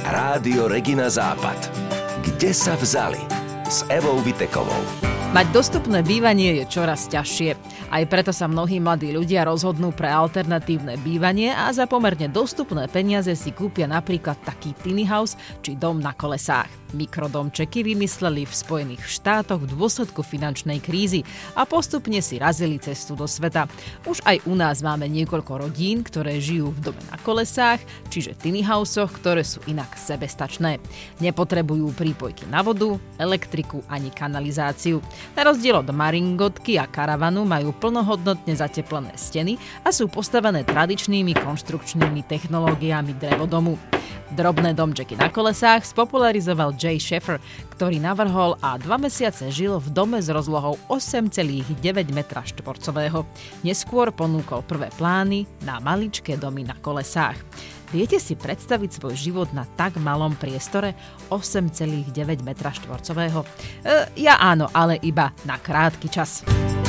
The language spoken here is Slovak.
Rádio Regina Západ. Kde sa vzali? S Evou Vitekovou. Mať dostupné bývanie je čoraz ťažšie. Aj preto sa mnohí mladí ľudia rozhodnú pre alternatívne bývanie a za pomerne dostupné peniaze si kúpia napríklad taký tiny house či dom na kolesách. Mikrodomčeky vymysleli v Spojených štátoch v dôsledku finančnej krízy a postupne si razili cestu do sveta. Už aj u nás máme niekoľko rodín, ktoré žijú v dome na kolesách, čiže tiny housech, ktoré sú inak sebestačné. Nepotrebujú prípojky na vodu, elektriku ani kanalizáciu. Na rozdiel od maringotky a karavanu majú plnohodnotne zateplené steny a sú postavené tradičnými konštrukčnými technológiami drevodomu. Drobné domčeky na kolesách spopularizoval Jay Sheffer, ktorý navrhol a 2 mesiace žil v dome s rozlohou 8,9 m2. Neskôr ponúkol prvé plány na maličké domy na kolesách. Viete si predstaviť svoj život na tak malom priestore 8,9 m2? Ja áno, ale iba na krátky čas.